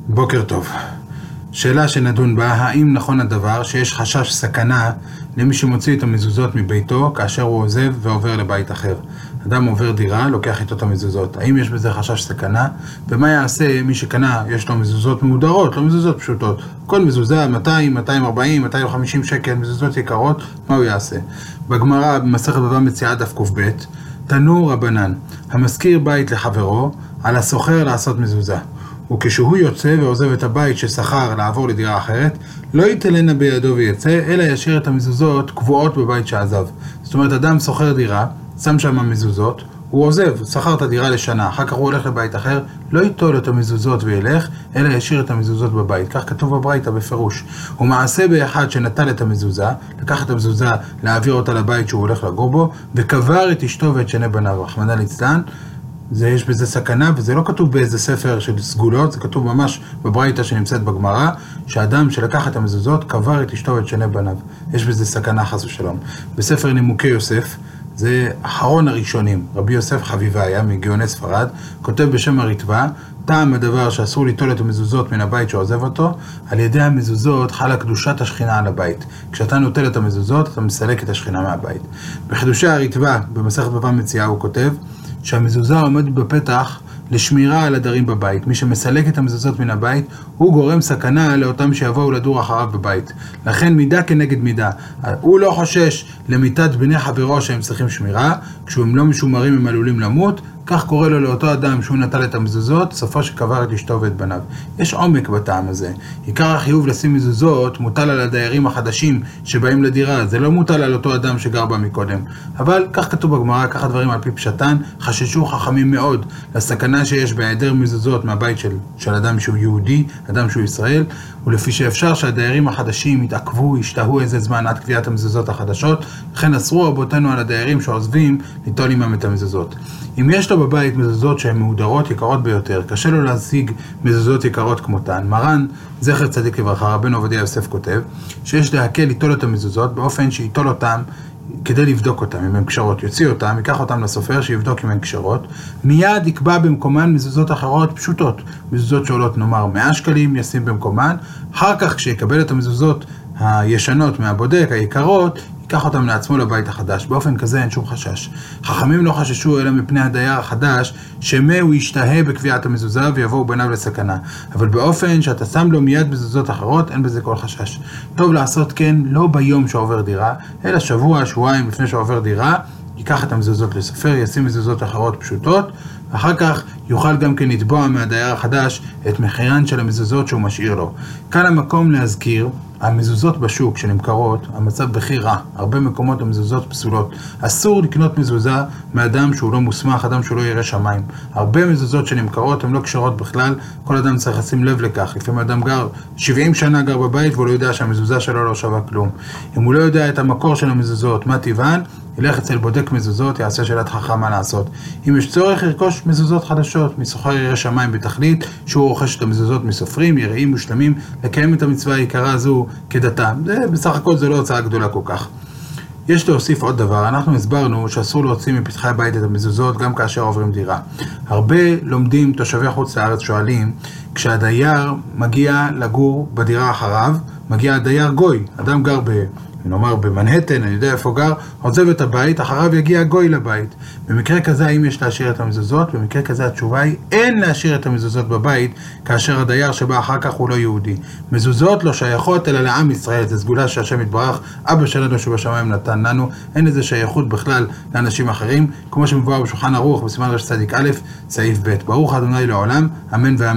בוקר טוב. שאלה שנדון בה, האם נכון הדבר שיש חשש סכנה למי שמוציא את המזוזות מביתו כאשר הוא עוזב ועובר לבית אחר? אדם עובר דירה, לוקח איתו את המזוזות. האם יש בזה חשש סכנה? ומה יעשה מי שקנה, יש לו מזוזות מהודרות, לא מזוזות פשוטות. כל מזוזה 200, 240, 250 שקל, מזוזות יקרות, מה הוא יעשה? בגמרא, במסכת בבא מציעא דף קב, תנו רבנן, המזכיר בית לחברו, על הסוחר לעשות מזוזה. וכשהוא יוצא ועוזב את הבית ששכר לעבור לדירה אחרת, לא יתלנה בידו ויצא, אלא ישאיר את המזוזות קבועות בבית שעזב. זאת אומרת, אדם שוכר דירה, שם שם מזוזות, הוא עוזב, שכר את הדירה לשנה, אחר כך הוא הולך לבית אחר, לא ייטול את המזוזות וילך, אלא ישאיר את המזוזות בבית. כך כתוב בברייתא בפירוש. הוא מעשה באחד שנטל את המזוזה, לקח את המזוזה, להעביר אותה לבית שהוא הולך לגור בו, וקבר את אשתו ואת שני בניו. רחמנא ליצלן. יש בזה סכנה, וזה לא כתוב באיזה ספר של סגולות, זה כתוב ממש בברייתא שנמצאת בגמרא, שאדם שלקח את המזוזות קבר את אשתו ואת שני בניו. יש בזה סכנה חס ושלום. בספר נימוקי יוסף, זה אחרון הראשונים, רבי יוסף חביביה מגאוני ספרד, כותב בשם הריטב"א, טעם הדבר שאסור ליטול את המזוזות מן הבית שעוזב אותו, על ידי המזוזות חלה קדושת השכינה על הבית. כשאתה נוטל את המזוזות, אתה מסלק את השכינה מהבית. בחידושי הריטב"א, במסכת בבא מציעא, הוא כותב שהמזוזה עומדת בפתח לשמירה על הדרים בבית. מי שמסלק את המזוזות מן הבית, הוא גורם סכנה לאותם שיבואו לדור אחריו בבית. לכן מידה כנגד מידה. הוא לא חושש למיתת בני חברו שהם צריכים שמירה, כשהם לא משומרים הם עלולים למות, כך קורה לו לאותו אדם שהוא נטל את המזוזות, סופו שקבר את אשתו ואת בניו. יש עומק בטעם הזה. עיקר החיוב לשים מזוזות מוטל על הדיירים החדשים שבאים לדירה, זה לא מוטל על אותו אדם שגר בה מקודם. אבל כך כתוב בגמרא, כך הדברים על פי פשטן, חששו חכמים מאוד לסכנה שיש בהיעדר מזוזות מהבית של אדם שהוא יהודי, אדם שהוא ישראל, ולפי שאפשר שהדיירים החדשים יתעכבו, ישתהו איזה זמן עד קביעת המזוזות החדשות, לכן אסרו רבותינו על הדיירים שעוזבים ליטול עמם את המזוזות. אם יש לו בבית מזוזות שהן מהודרות יקרות ביותר, קשה לו להשיג מזוזות יקרות כמותן. מרן, זכר צדיק לברכה, רבנו עובדיה יוסף כותב, שיש להקל ליטול את המזוזות באופן שיטול אותם כדי לבדוק אותם, אם הן קשרות. יוציא אותם, ייקח אותם לסופר שיבדוק אם הן קשרות, מיד יקבע במקומן מזוזות אחרות פשוטות. מזוזות שעולות נאמר 100 שקלים, ישים במקומן. אחר כך כשיקבל את המזוזות הישנות מהבודק, היקרות, ייקח אותם לעצמו לבית החדש. באופן כזה אין שום חשש. חכמים לא חששו אלא מפני הדייר החדש, שמה הוא ישתהה בקביעת המזוזה ויבואו בניו לסכנה. אבל באופן שאתה שם לו מיד מזוזות אחרות, אין בזה כל חשש. טוב לעשות כן לא ביום שעובר דירה, אלא שבוע, שבועיים לפני שעובר דירה, ייקח את המזוזות לספר, ישים מזוזות אחרות פשוטות, ואחר כך יוכל גם כן לתבוע מהדייר החדש את מחירן של המזוזות שהוא משאיר לו. כאן המקום להזכיר, המזוזות בשוק שנמכרות, המצב בכי רע. הרבה מקומות המזוזות פסולות. אסור לקנות מזוזה מאדם שהוא לא מוסמך, אדם שהוא לא ירא שמיים. הרבה מזוזות שנמכרות הן לא קשרות בכלל, כל אדם צריך לשים לב לכך. לפעמים אדם גר 70 שנה גר בבית והוא לא יודע שהמזוזה שלו לא שווה כלום. אם הוא לא יודע את המקור של המזוזות, מה טבען, ילך אצל בודק מזוזות, יעשה שאלת חכם מה לעשות. אם יש צורך, ירכוש מזוזות חדשות, מסוחר ירא שמיים בתכלית, שהוא רוכש את המזוזות מסופרים, יראים מושלמים, לקיים את המצווה העיקרה הזו כדתה. בסך הכל זה לא הוצאה גדולה כל כך. יש להוסיף עוד דבר, אנחנו הסברנו שאסור להוציא מפתחי הבית את המזוזות גם כאשר עוברים דירה. הרבה לומדים תושבי חוץ לארץ שואלים, כשהדייר מגיע לגור בדירה אחריו, מגיע הדייר גוי, אדם גר נאמר במנהטן, אני יודע איפה גר, עוזב את הבית, אחריו יגיע גוי לבית. במקרה כזה, האם יש להשאיר את המזוזות? במקרה כזה התשובה היא, אין להשאיר את המזוזות בבית, כאשר הדייר שבא אחר כך הוא לא יהודי. מזוזות לא שייכות אלא לעם ישראל, זה סגולה שהשם יתברך, אבא שלנו שבשמיים נתן לנו, אין איזה שייכות בכלל לאנשים אחרים, כמו שמבואר בשולחן ערוך, בסימן רצ"א, סעיף ב'. ברוך ה' לעולם, אמן ואמן.